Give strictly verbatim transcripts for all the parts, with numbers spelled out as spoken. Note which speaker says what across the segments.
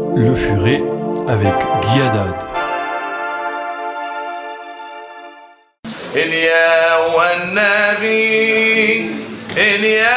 Speaker 1: Le Furet avec Guy Haddad.
Speaker 2: Eliyahu an-Nabi, Eliyahu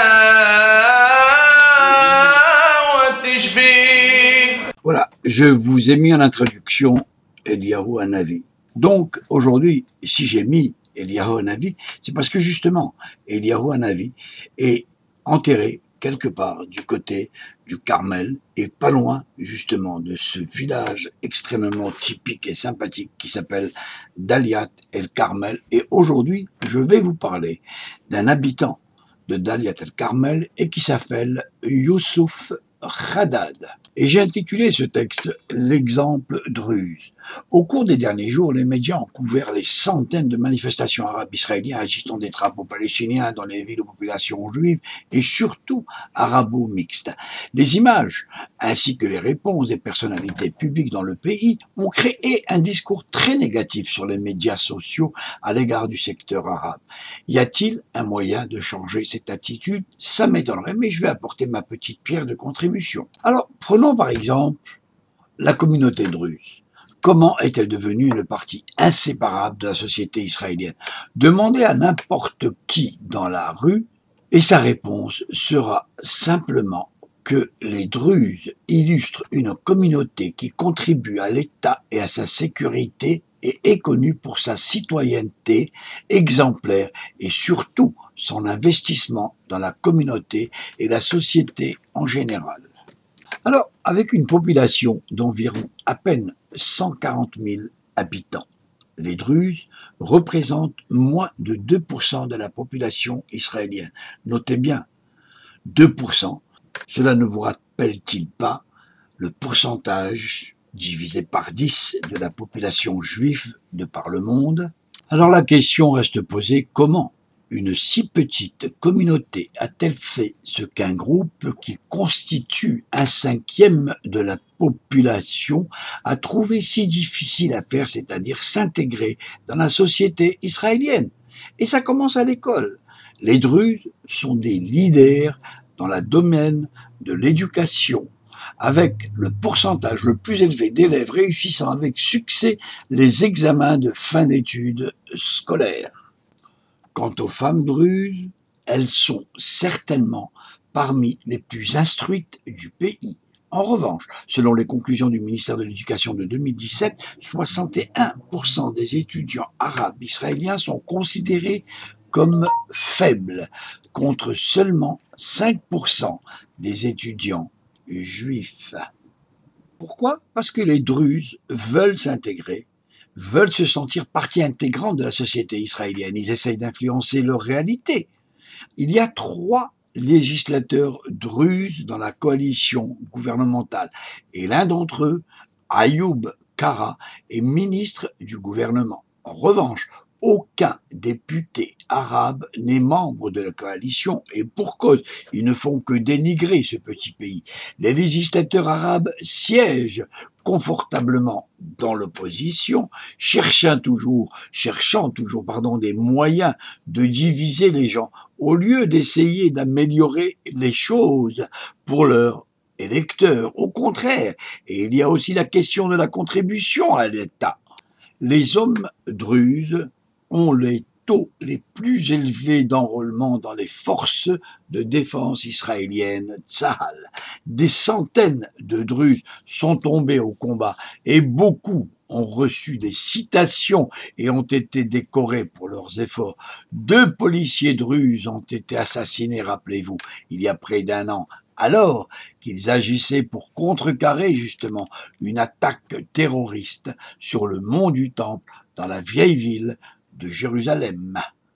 Speaker 2: at-Tishbih.
Speaker 3: Voilà, je vous ai mis en introduction Eliyahu an-Nabi. Donc aujourd'hui, si j'ai mis Eliyahu an-Nabi, c'est parce que justement, Eliyahu an-Nabi est enterré quelque part du côté du Carmel et pas loin justement de ce village extrêmement typique et sympathique qui s'appelle Daliat el-Carmel. Et aujourd'hui, je vais vous parler d'un habitant de Daliat el-Carmel et qui s'appelle Youssouf Haddad. Et j'ai intitulé ce texte « L'exemple druze ». Au cours des derniers jours, les médias ont couvert les centaines de manifestations arabes israéliennes agitant des drapeaux palestiniens dans les villes aux populations juives et surtout arabo-mixtes. Les images ainsi que les réponses des personnalités publiques dans le pays ont créé un discours très négatif sur les médias sociaux à l'égard du secteur arabe. Y a-t-il un moyen de changer cette attitude? Ça m'étonnerait, mais je vais apporter ma petite pierre de contribution. Alors, prenons par exemple la communauté druze. Comment est-elle devenue une partie inséparable de la société israélienne? Demandez à n'importe qui dans la rue et sa réponse sera simplement que les Druzes illustrent une communauté qui contribue à l'État et à sa sécurité et est connue pour sa citoyenneté exemplaire et surtout son investissement dans la communauté et la société en général. Alors, avec une population d'environ à peine cent quarante mille habitants, les Druzes représentent moins de deux pour cent de la population israélienne. Notez bien, deux pour cent, cela ne vous rappelle-t-il pas le pourcentage divisé par dix de la population juive de par le monde? Alors la question reste posée, comment une si petite communauté a-t-elle fait ce qu'un groupe qui constitue un cinquième de la population a trouvé si difficile à faire, c'est-à-dire s'intégrer dans la société israélienne? Et ça commence à l'école. Les Druzes sont des leaders dans le domaine de l'éducation, avec le pourcentage le plus élevé d'élèves réussissant avec succès les examens de fin d'études scolaires. Quant aux femmes druzes, elles sont certainement parmi les plus instruites du pays. En revanche, selon les conclusions du ministère de l'Éducation de deux mille dix-sept, soixante et un pour cent des étudiants arabes israéliens sont considérés comme faibles, contre seulement cinq pour cent des étudiants juifs. Pourquoi? Parce que les Druzes veulent s'intégrer, veulent se sentir partie intégrante de la société israélienne. Ils essayent d'influencer leur réalité. Il y a trois législateurs druzes dans la coalition gouvernementale. Et l'un d'entre eux, Ayoub Kara, est ministre du gouvernement. En revanche, aucun député arabe n'est membre de la coalition et pour cause, ils ne font que dénigrer ce petit pays. Les législateurs arabes siègent confortablement dans l'opposition, cherchant toujours, cherchant toujours, pardon, des moyens de diviser les gens, au lieu d'essayer d'améliorer les choses pour leurs électeurs. Au contraire, et il y a aussi la question de la contribution à l'État. Les hommes druzes ont les taux les plus élevés d'enrôlement dans les forces de défense israéliennes, Tsahal. Des centaines de Druzes sont tombés au combat et beaucoup ont reçu des citations et ont été décorés pour leurs efforts. Deux policiers druzes ont été assassinés, rappelez-vous, il y a près d'un an, alors qu'ils agissaient pour contrecarrer justement une attaque terroriste sur le mont du Temple dans la vieille ville de Jérusalem.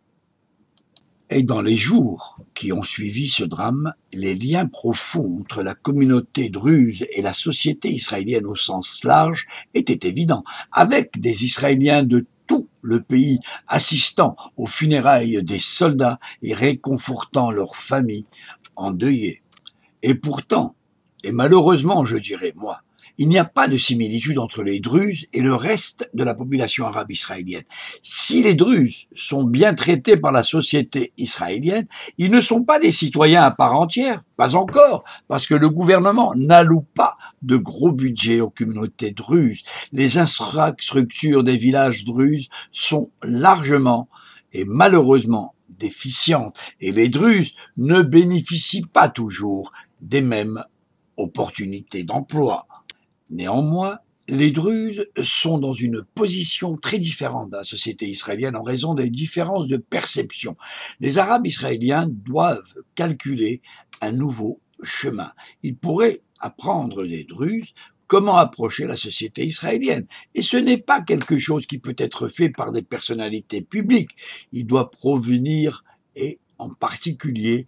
Speaker 3: Et dans les jours qui ont suivi ce drame, les liens profonds entre la communauté druze et la société israélienne au sens large étaient évidents, avec des Israéliens de tout le pays assistant aux funérailles des soldats et réconfortant leurs familles endeuillées. Et pourtant, et malheureusement je dirais moi, Il n'y a pas de similitude entre les Druzes et le reste de la population arabe israélienne. Si les Druzes sont bien traités par la société israélienne, ils ne sont pas des citoyens à part entière, pas encore, parce que le gouvernement n'alloue pas de gros budgets aux communautés druzes. Les infrastructures des villages druzes sont largement et malheureusement déficientes, et les Druzes ne bénéficient pas toujours des mêmes opportunités d'emploi. Néanmoins, les Druzes sont dans une position très différente de la société israélienne en raison des différences de perception. Les Arabes israéliens doivent calculer un nouveau chemin. Ils pourraient apprendre des Druzes comment approcher la société israélienne. Et ce n'est pas quelque chose qui peut être fait par des personnalités publiques. Il doit provenir, et en particulier,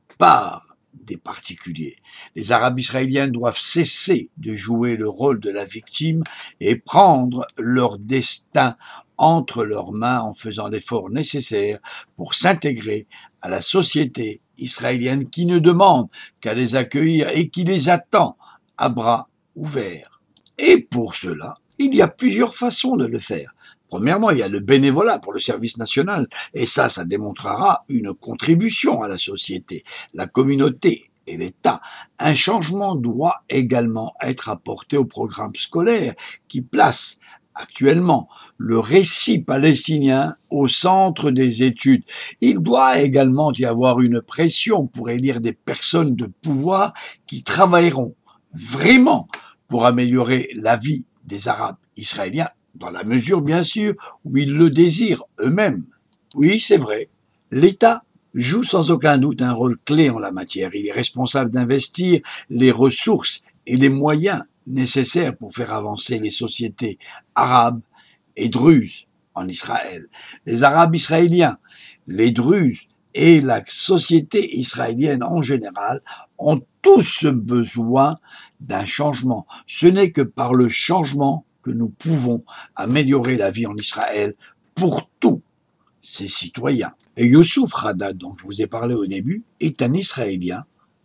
Speaker 3: par des particuliers. Les Arabes israéliens doivent cesser de jouer le rôle de la victime et prendre leur destin entre leurs mains en faisant l'effort nécessaire pour s'intégrer à la société israélienne qui ne demande qu'à les accueillir et qui les attend à bras ouverts. Et pour cela, il y a plusieurs façons de le faire. Premièrement, il y a le bénévolat pour le service national, et ça, ça démontrera une contribution à la société, la communauté et l'État. Un changement doit également être apporté au programme scolaire qui place actuellement le récit palestinien au centre des études. Il doit également y avoir une pression pour élire des personnes de pouvoir qui travailleront vraiment pour améliorer la vie des Arabes israéliens, dans la mesure, bien sûr, où ils le désirent eux-mêmes. Oui, c'est vrai. L'État joue sans aucun doute un rôle clé en la matière. Il est responsable d'investir les ressources et les moyens nécessaires pour faire avancer les sociétés arabes et druzes en Israël. Les Arabes israéliens, les Druzes et la société israélienne en général ont tous besoin d'un changement. Ce n'est que par le changement que nous pouvons améliorer la vie en Israël pour tous ses citoyens. Et Youssouf Haddad, dont je vous ai parlé au début, est un Israélien,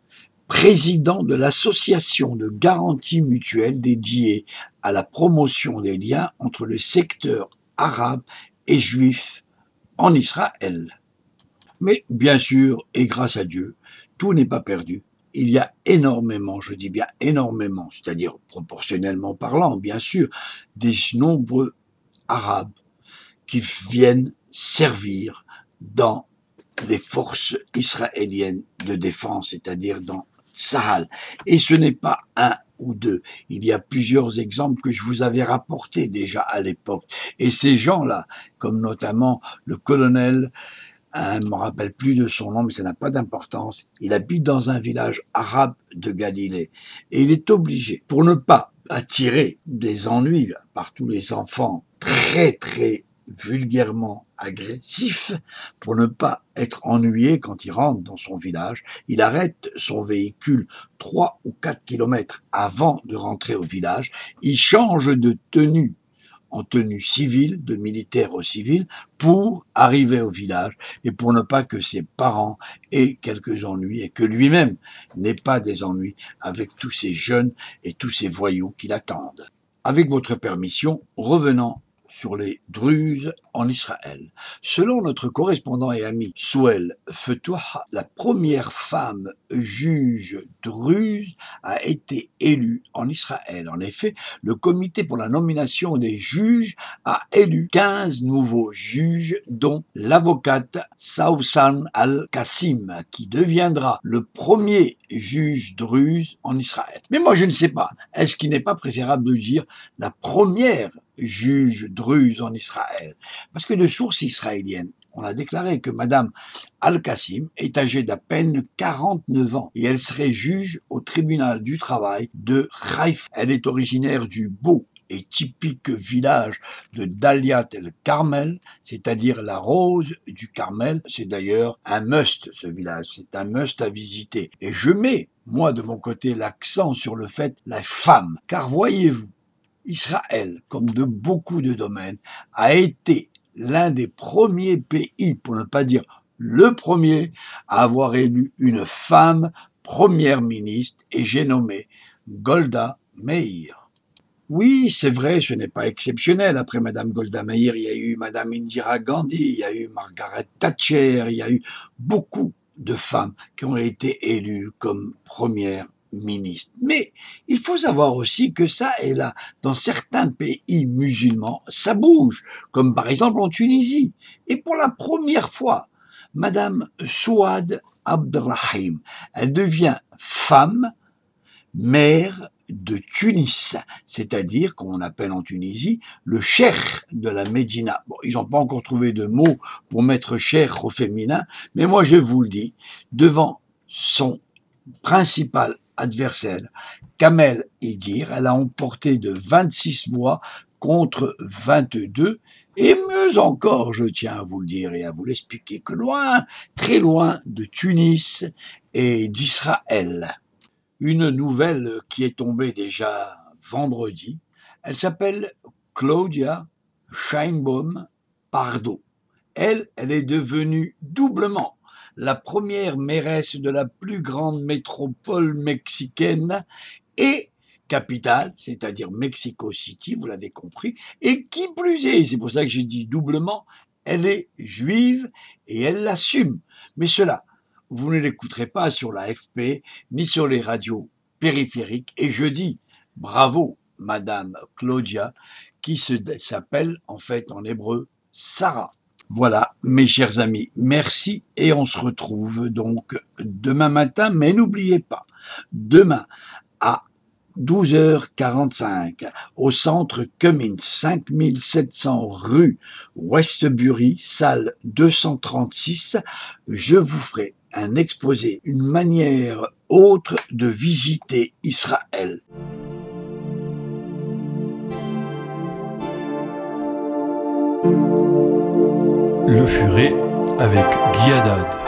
Speaker 3: président de l'association de garantie mutuelle dédiée à la promotion des liens entre le secteur arabe et juif en Israël. Mais bien sûr, et grâce à Dieu, tout n'est pas perdu. Il y a énormément, je dis bien énormément, c'est-à-dire proportionnellement parlant, bien sûr, des nombreux Arabes qui viennent servir dans les forces israéliennes de défense, c'est-à-dire dans Tsahal. Et ce n'est pas un ou deux. Il y a plusieurs exemples que je vous avais rapportés déjà à l'époque. Et ces gens-là, comme notamment le colonel, je ne me rappelle plus de son nom, mais ça n'a pas d'importance. Il habite dans un village arabe de Galilée. Et il est obligé, pour ne pas attirer des ennuis par tous les enfants très très vulgairement agressifs, pour ne pas être ennuyé quand il rentre dans son village, il arrête son véhicule trois ou quatre kilomètres avant de rentrer au village, il change de tenue en tenue civile, de militaire au civil, pour arriver au village et pour ne pas que ses parents aient quelques ennuis et que lui-même n'ait pas des ennuis avec tous ces jeunes et tous ces voyous qui l'attendent. Avec votre permission, revenons sur les Druzes en Israël. Selon notre correspondant et ami Souel Fetouh, la première femme juge druze a été élue en Israël. En effet, le comité pour la nomination des juges a élu quinze nouveaux juges, dont l'avocate Saousan Al-Kassim, qui deviendra le premier juge druze en Israël. Mais moi, je ne sais pas. Est-ce qu'il n'est pas préférable de dire la première juge druze en Israël? Parce que de sources israéliennes, on a déclaré que Madame Al-Kassim est âgée d'à peine quarante-neuf ans et elle serait juge au tribunal du travail de Haïfa. Elle est originaire du beau et typique village de Daliat el-Carmel, c'est-à-dire la rose du Carmel. C'est d'ailleurs un must, ce village, c'est un must à visiter. Et je mets, moi de mon côté, l'accent sur le fait la femme, car voyez-vous, Israël, comme de beaucoup de domaines, a été l'un des premiers pays, pour ne pas dire le premier, à avoir élu une femme première ministre, et j'ai nommé Golda Meir. Oui, c'est vrai, ce n'est pas exceptionnel. Après Madame Golda Meir, il y a eu Madame Indira Gandhi, il y a eu Margaret Thatcher, il y a eu beaucoup de femmes qui ont été élues comme premières ministres. Mais il faut savoir aussi que ça est là. Dans certains pays musulmans, ça bouge, comme par exemple en Tunisie. Et pour la première fois, Madame Souad Abdrahim, elle devient femme, maire de Tunis, c'est-à-dire qu'on appelle en Tunisie le cheikh de la Médina. Bon, ils n'ont pas encore trouvé de mot pour mettre cheikh au féminin, mais moi je vous le dis, devant son principal adversaire, Kamel Idir, elle a emporté de vingt-six voix contre vingt-deux, et mieux encore, je tiens à vous le dire et à vous l'expliquer, que loin, très loin de Tunis et d'Israël, une nouvelle qui est tombée déjà vendredi. Elle s'appelle Claudia Sheinbaum Pardo. Elle, elle est devenue doublement la première mairesse de la plus grande métropole mexicaine et capitale, c'est-à-dire Mexico City, vous l'avez compris, et qui plus est, c'est pour ça que j'ai dit doublement, elle est juive et elle l'assume. Mais cela, vous ne l'écouterez pas sur l'A F P, ni sur les radios périphériques. Et je dis bravo, Madame Claudia, qui se, s'appelle en fait en hébreu Sarah. Voilà, mes chers amis, merci et on se retrouve donc demain matin. Mais n'oubliez pas, demain à douze heures quarante-cinq, au centre Cummins, cinq mille sept cents rue Westbury, salle deux cent trente-six, je vous ferai un exposé, une manière autre de visiter Israël.
Speaker 1: Le Furet avec Guy Haddad.